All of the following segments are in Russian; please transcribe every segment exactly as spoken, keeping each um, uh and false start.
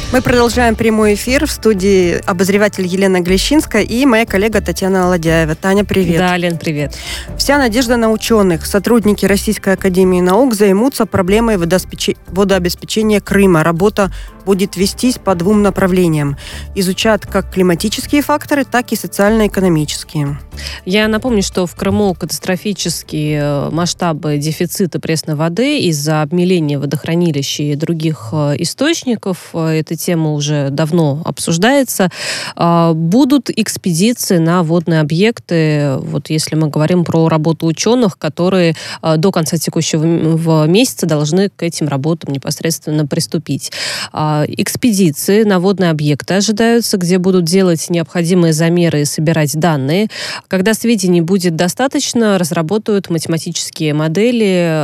Мы продолжаем прямой эфир. В студии обозреватель Елена Глещинская и моя коллега Татьяна Ладяева. Таня, привет. Да, Лен, привет. Вся надежда на ученых. Сотрудники Российской академии наук займутся проблемой водообеспеч... водообеспечения Крыма. Работа будет вестись по двум направлениям. Изучат как климатические факторы, так и социально-экономические. Я напомню, что в Крыму катастрофические масштабы дефицита пресной воды из-за обмеления водохранилищ и других источников. Эта тема уже давно обсуждается. Будут экспедиции на водные объекты, вот если мы говорим про работу ученых, которые до конца текущего месяца должны к этим работам непосредственно приступить. Экспедиции на водные объекты ожидаются, где будут делать необходимые замеры и собирать данные. Когда сведений будет достаточно, разработают математические модели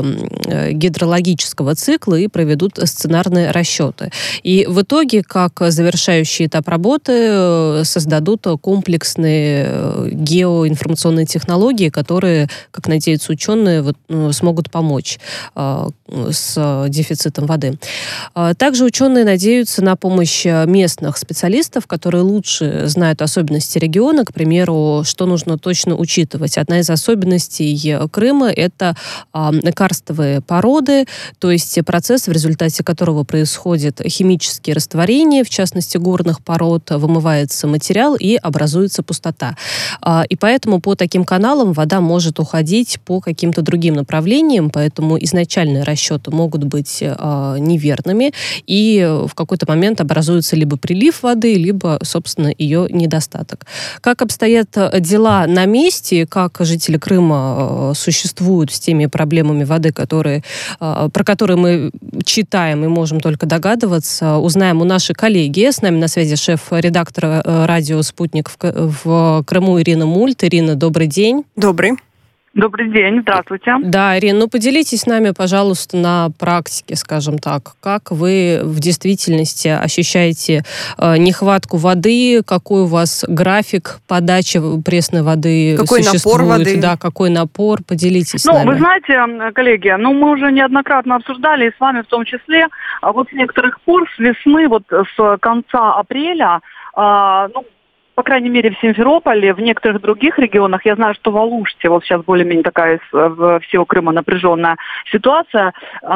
э, гидрологического цикла и проведут сценарные расчеты. И в итоге, как завершающий этап работы, создадут комплексные геоинформационные технологии, которые, как надеются ученые, вот, смогут помочь э, с дефицитом воды. Также ученые надеются на помощь местных специалистов, которые лучше знают особенности региона, к примеру, что нужно точно учитывать. Одна из особенностей Крыма – это карстовые породы, то есть процесс, в результате которого происходит химические растворения, в частности горных пород, вымывается материал и образуется пустота. И поэтому по таким каналам вода может уходить по каким-то другим направлениям, поэтому изначальные расчеты могут быть неверными, и в какой-то момент образуется либо прилив воды, либо, собственно, ее недостаток. Как обстоят дела на месте, как жители Крыма существуют с теми проблемами воды, которые, про которые мы читаем и можем только догадываться, узнаем у нашей коллеги. С нами на связи шеф-редактор радио «Спутник» в Крыму Ирина Мульт. Ирина, добрый день. Добрый. Добрый день, здравствуйте. Да, Ирина, ну поделитесь с нами, пожалуйста, на практике, скажем так. Как вы в действительности ощущаете э, нехватку воды? Какой у вас график подачи пресной воды какой существует? Напор воды? Да, какой напор? Поделитесь ну, с нами. Вы знаете, коллеги, ну мы уже неоднократно обсуждали, и с вами в том числе, вот с некоторых пор, с весны, вот с конца апреля, э, ну, по крайней мере, в Симферополе, в некоторых других регионах, я знаю, что в Алуште, вот сейчас более-менее такая в всего Крыма напряженная ситуация,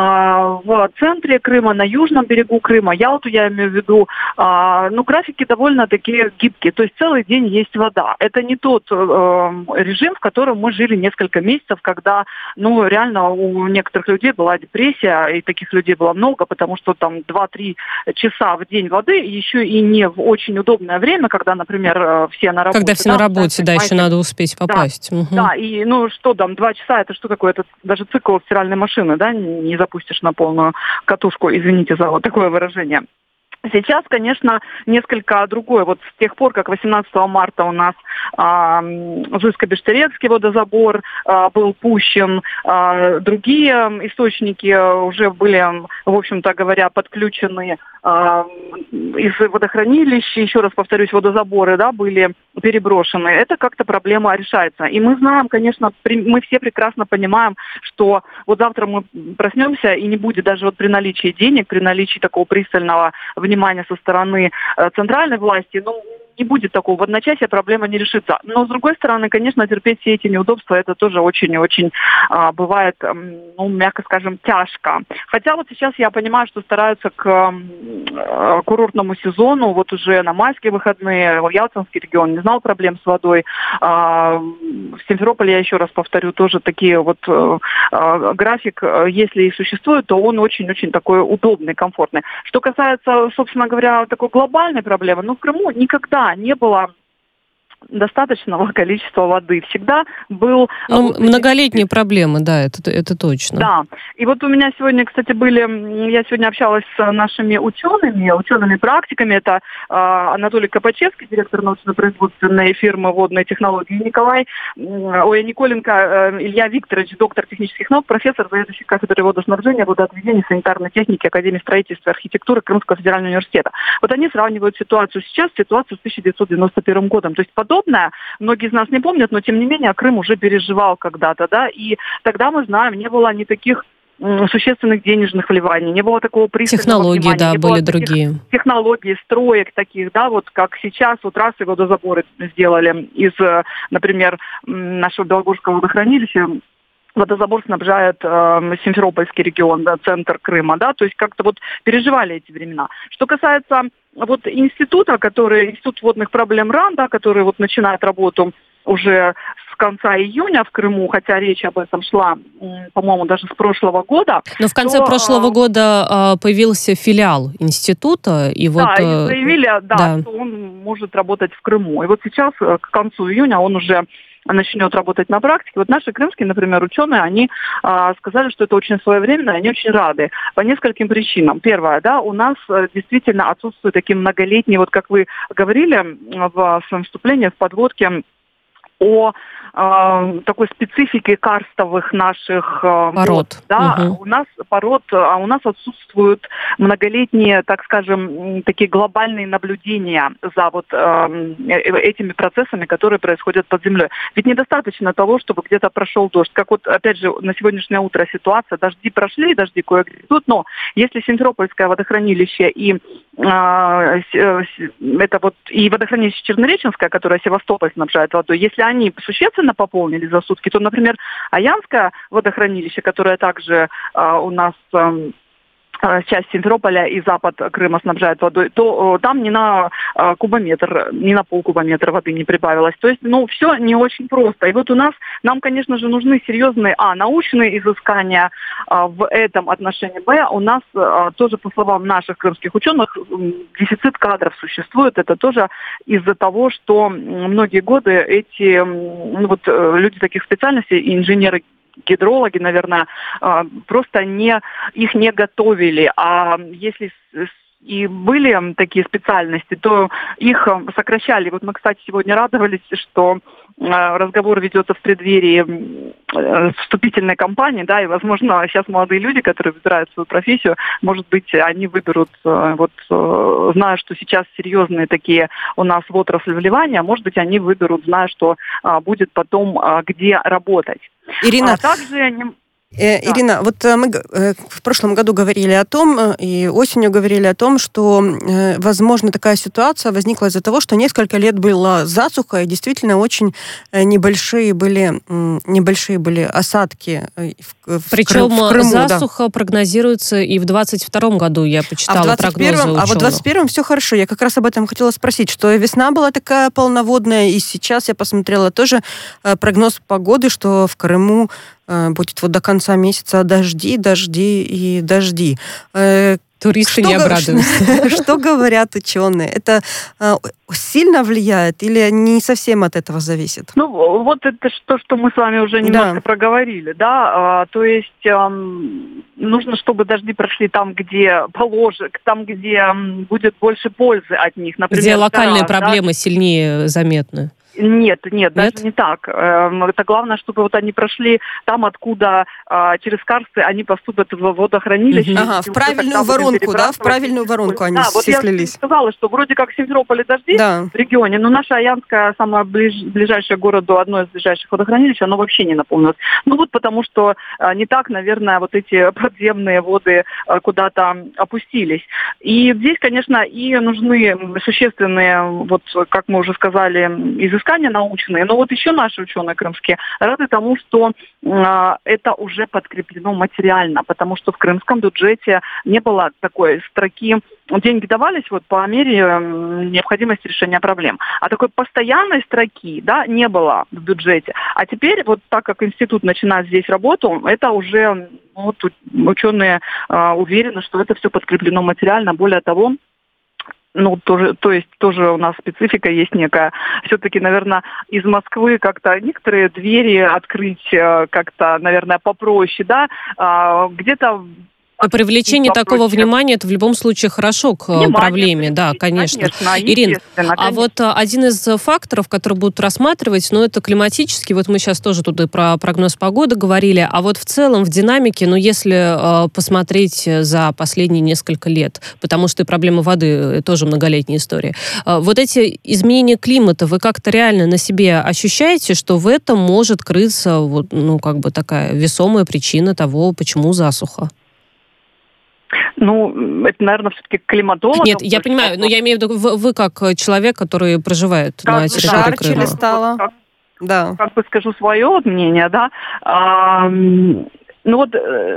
в центре Крыма, на южном берегу Крыма, Ялту я имею в виду, ну, графики довольно такие гибкие, то есть целый день есть вода. Это не тот режим, в котором мы жили несколько месяцев, когда, ну, реально у некоторых людей была депрессия, и таких людей было много, потому что там два-три часа в день воды, еще и не в очень удобное время, когда, например, все на работе. Когда все да, на работе, да, еще надо успеть попасть. Да, угу. да, и ну что там, два часа, это что такое? Это даже цикл стиральной машины, да, не запустишь на полную катушку, извините за вот такое выражение. Сейчас, конечно, несколько другое. Вот с тех пор, как восемнадцатого марта у нас э, Зуйско-Бештерецкий водозабор э, был пущен, э, другие источники уже были, в общем-то говоря, подключены э, из водохранилищ, еще раз повторюсь, водозаборы, да, были переброшены. Это как-то проблема решается. И мы знаем, конечно, при, мы все прекрасно понимаем, что вот завтра мы проснемся, и не будет даже вот при наличии денег, при наличии такого пристального внимания со стороны э, центральной власти, ну, не будет такого. В одночасье проблема не решится. Но, с другой стороны, конечно, терпеть все эти неудобства, это тоже очень-очень а, бывает, ну, мягко скажем, тяжко. Хотя вот сейчас я понимаю, что стараются к а, курортному сезону, вот уже на майские выходные, Ялтинский регион не знал проблем с водой. А, в Симферополе, я еще раз повторю, тоже такие вот а, график, если и существует, то он очень-очень такой удобный, комфортный. Что касается, собственно говоря, такой глобальной проблемы, ну, в Крыму никогда не было достаточного количества воды. Всегда был... Ну, многолетние проблемы, да, это, это точно. Да. И вот у меня сегодня, кстати, были... Я сегодня общалась с нашими учеными, учеными-практиками. Это э, Анатолий Копачевский, директор научно-производственной фирмы «Водные технологии», Николай... Ой, Николенко э, Илья Викторович, доктор технических наук, профессор, заведующий кафедрой водоснабжения, водоотведения, санитарной техники Академии строительства и архитектуры Крымского федерального университета. Вот они сравнивают ситуацию сейчас с ситуацией с тысяча девятьсот девяносто первым годом. То есть подобное, многие из нас не помнят, но тем не менее Крым уже переживал когда-то, да, и тогда, мы знаем, не было ни таких существенных денежных вливаний, не было такого пристального технологии, внимания, да, не были было другие. Технологий, строек таких, да, вот как сейчас вот раз и водозаборы сделали из, например, нашего Белогорского водохранилища. Водозабор снабжает э, Симферопольский регион, да, центр Крыма, да, то есть как-то вот переживали эти времена. Что касается вот института, который, Институт водных проблем РАН, да, который вот начинает работу уже с конца июня в Крыму, хотя речь об этом шла, по-моему, даже с прошлого года. Но в конце то, прошлого года э, появился филиал института, и вот... Да, и заявили, да, да, что он может работать в Крыму. И вот сейчас, к концу июня, он уже начнет работать на практике. Вот наши крымские, например, ученые, они а, сказали, что это очень своевременно, и они очень рады по нескольким причинам. Первое, да, у нас а, действительно отсутствуют такие многолетние, вот как вы говорили в своем вступлении, в подводке, о э, такой специфике карстовых наших э, пород. вод, да, угу. у нас пород, а у нас отсутствуют многолетние, так скажем, такие глобальные наблюдения за вот э, этими процессами, которые происходят под землей. Ведь недостаточно того, чтобы где-то прошел дождь. Как вот, опять же, на сегодняшнее утро ситуация, дожди прошли, дожди кое-где идут, но если Симферопольское водохранилище и э, это вот и водохранилище Чернореченское, которое Севастополь снабжает водой, если они существенно пополнили за сутки, то, например, Аянское водохранилище, которое также э, у нас э, часть Симферополя и запад Крыма снабжает водой, то э, там ни на э, кубометр, ни на полкубометра воды не прибавилось. То есть, ну, все не очень просто. И вот у нас, нам, конечно же, нужны серьезные, а, научные изыскания э, в этом отношении, б, у нас э, тоже, по словам наших крымских ученых, дефицит кадров существует. Это тоже из-за того, что многие годы эти, ну, вот, люди таких специальностей, инженеры, гидрологи, наверное, просто не, их не готовили. А если и были такие специальности, то их сокращали. Вот мы, кстати, сегодня радовались, что разговор ведется в преддверии вступительной кампании, да, и, возможно, сейчас молодые люди, которые выбирают свою профессию, может быть, они выберут, вот, зная, что сейчас серьезные такие у нас в отрасли вливания, может быть, они выберут, зная, что будет потом где работать. Ирина, а также... Э, да. Ирина, вот мы э, в прошлом году говорили о том, э, и осенью говорили о том, что, э, возможно, такая ситуация возникла из-за того, что несколько лет была засуха, и действительно очень э, небольшие были, э, небольшие были осадки в, в, Причем в Крыму. засуха да. прогнозируется и в двадцать втором году, я почитала а прогнозы ученых. А вот в двадцать первом все хорошо. Я как раз об этом хотела спросить, что весна была такая полноводная, и сейчас я посмотрела тоже э, прогноз погоды, что в Крыму будет вот до конца месяца дожди, дожди и дожди. Туристы что не обрадуются. Что говорят ученые? Это сильно влияет или не совсем от этого зависит? Ну, вот это то, что мы с вами уже немножко да. проговорили, да, а, то есть эм, нужно, чтобы дожди прошли там, где положено, там, где будет больше пользы от них. Например, где локальные гора, проблемы да? сильнее заметны. Нет, нет, нет, даже нет? не так. Это главное, чтобы вот они прошли там, откуда через карсты они поступят в водохранилище. Угу. Ага, в правильную воронку, да? В правильную воронку они да, все вот слились. Я сказала, что вроде как в Симферополе дожди да. в регионе, но наша Аянская, самое ближ... ближайшее к городу, одно из ближайших водохранилищ, оно вообще не наполнилось. Ну вот потому что не так, наверное, вот эти подземные воды куда-то опустились. И здесь, конечно, и нужны существенные, вот как мы уже сказали, изыскания научные, но вот еще наши ученые крымские рады тому, что э, это уже подкреплено материально, потому что в крымском бюджете не было такой строки, деньги давались вот по мере э, необходимости решения проблем, а такой постоянной строки, да, не было в бюджете. А теперь вот так как институт начинает здесь работу, это уже вот, ученые э, уверены, что это все подкреплено материально. Более того, ну, тоже, то есть тоже у нас специфика есть некая. Все-таки, наверное, из Москвы как-то некоторые двери открыть как-то, наверное, попроще, да. Где-то Но привлечение такого внимания, это в любом случае хорошо к внимание проблеме, да, конечно. конечно Ирин, конечно. а вот один из факторов, который будут рассматривать, ну, это климатический, вот мы сейчас тоже тут и про прогноз погоды говорили, а вот в целом в динамике, ну, если э, посмотреть за последние несколько лет, потому что и проблема воды тоже многолетняя история, э, вот эти изменения климата, вы как-то реально на себе ощущаете, что в этом может крыться, вот, ну, как бы такая весомая причина того, почему засуха? Ну, это, наверное, все-таки климатолог. Нет, я понимаю, но я имею в виду, вы, вы как человек, который проживает как на территории жарче Крыма. Жарче стало. Как, да. Как бы скажу свое вот мнение, да. А, ну вот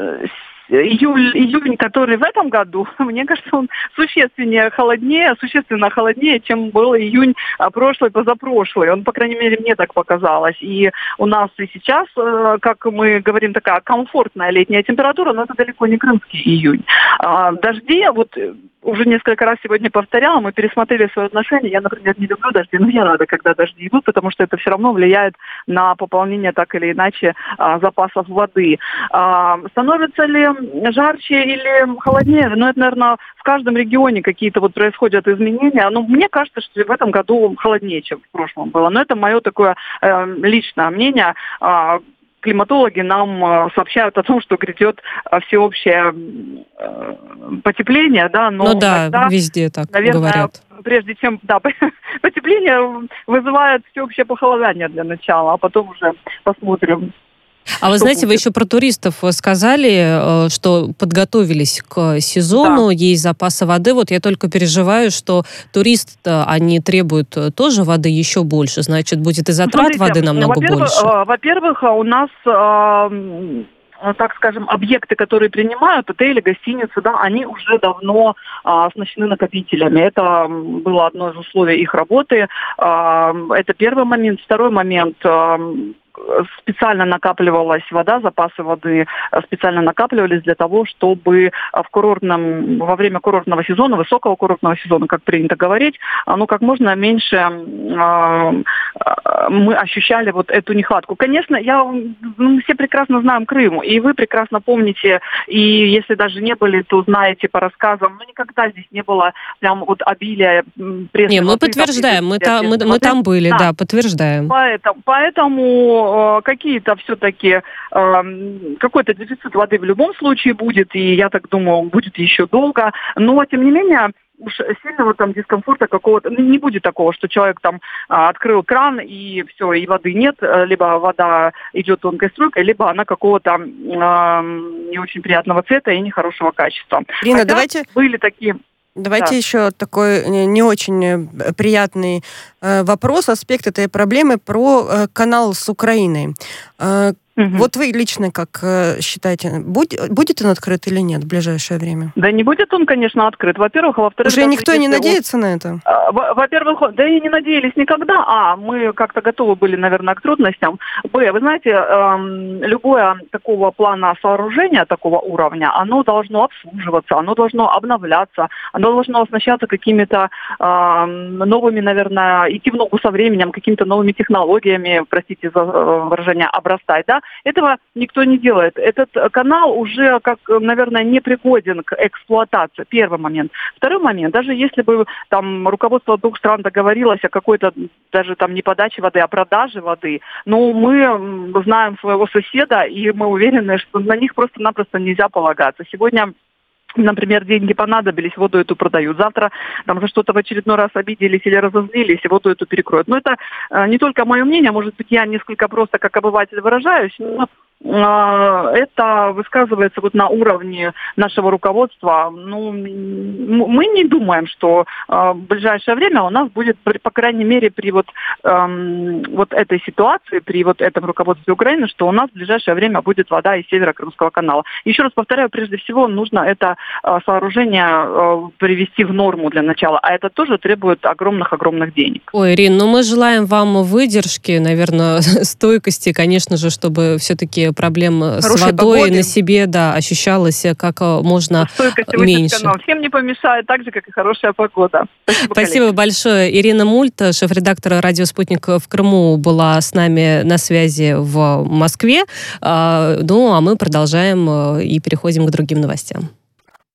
июль, июнь, который в этом году, мне кажется, он существеннее холоднее, существенно холоднее, чем был июнь прошлый, позапрошлый. Он, по крайней мере, мне так показалось. И у нас и сейчас, как мы говорим, такая комфортная летняя температура, но это далеко не крымский июнь. Дожди, вот уже несколько раз сегодня повторяла, мы пересмотрели свои отношения. Я, например, не люблю дожди, но я рада, когда дожди идут, потому что это все равно влияет на пополнение так или иначе запасов воды. Становится ли жарче или холоднее? Ну, это, наверное, в каждом регионе какие-то вот происходят изменения. Ну, мне кажется, что в этом году холоднее, чем в прошлом было. Но это мое такое э, личное мнение. Э, климатологи нам сообщают о том, что грядет всеобщее э, потепление, да, но ну да, тогда, везде так наверное, говорят. Прежде чем, да, потепление вызывает всеобщее похолодание для начала, а потом уже посмотрим. А вы знаете, будет? Вы еще про туристов сказали, что подготовились к сезону, да. Есть запасы воды. Вот я только переживаю, что туристы, они требуют тоже воды еще больше. Значит, будет и затрат Смотрите, воды намного во-первых, больше. Во-первых, у нас... так скажем, объекты, которые принимают, отели, гостиницы, да, они уже давно а, оснащены накопителями. Это было одно из условий их работы. А, это первый момент. Второй момент. А, специально накапливалась вода, запасы воды специально накапливались для того, чтобы в курортном, во время курортного сезона, высокого курортного сезона, как принято говорить, ну, как можно меньше э, мы ощущали вот эту нехватку. Конечно, я, мы все прекрасно знаем Крым, и вы прекрасно помните, и если даже не были, то знаете по рассказам, но никогда здесь не было прям вот обилия пресной Не, мы воды, подтверждаем, мы, та, мы, мы там были, да, да подтверждаем. Поэтому, поэтому какие-то все-таки э, какой-то дефицит воды в любом случае будет, и я так думаю, будет еще долго. Но, тем не менее, уж сильного там дискомфорта какого-то не будет такого, что человек там открыл кран и все, и воды нет, либо вода идет тонкой струйкой, либо она какого-то э, не очень приятного цвета и нехорошего качества. Ирина, Хотя давайте... были такие... Давайте да. еще такой не очень приятный вопрос, аспект этой проблемы про канал с Украиной. Угу. Вот вы лично как считаете, будет, будет он открыт или нет в ближайшее время? Да не будет он, конечно, открыт. Во-первых, а во-вторых... Уже никто не надеется он... на это? Во-первых, да и не надеялись никогда. А, мы как-то готовы были, наверное, к трудностям. Б, вы знаете, эм, любое такого плана сооружения, такого уровня, оно должно обслуживаться, оно должно обновляться, оно должно оснащаться какими-то эм, новыми, наверное, идти в ногу со временем, какими-то новыми технологиями, простите за выражение, обрастать, да? Этого никто не делает. Этот канал уже, как, наверное, не пригоден к эксплуатации. Первый момент. Второй момент. Даже если бы там руководство двух стран договорилось о какой-то даже там не подаче воды, а продаже воды, но мы знаем своего соседа, и мы уверены, что на них просто-напросто нельзя полагаться. Сегодня, например, деньги понадобились, воду эту продают. Завтра там за что-то в очередной раз обиделись или разозлились, и воду эту перекроют. Но это э, не только мое мнение, может быть, я несколько просто как обыватель выражаюсь, но э, это высказывается вот на уровне нашего руководства. Ну, мы не думаем, что э, в ближайшее время у нас будет, по крайней мере, при вот, э, вот этой ситуации, при вот этом руководстве Украины, что у нас в ближайшее время будет вода из Северо-Крымского канала. Еще раз повторяю, прежде всего нужно это сооружение привести в норму для начала, а это тоже требует огромных-огромных денег. Ой, Ирин, ну мы желаем вам выдержки, наверное, стойкости, конечно же, чтобы все-таки все-таки проблем Хорошей с водой погоды. на себе, да, ощущалось как можно меньше. Всем не помешает, так же, как и хорошая погода. Спасибо, Спасибо большое. Ирина Мульт, шеф-редактор «Радио Спутник» в Крыму, была с нами на связи в Москве. Ну, а мы продолжаем и переходим к другим новостям.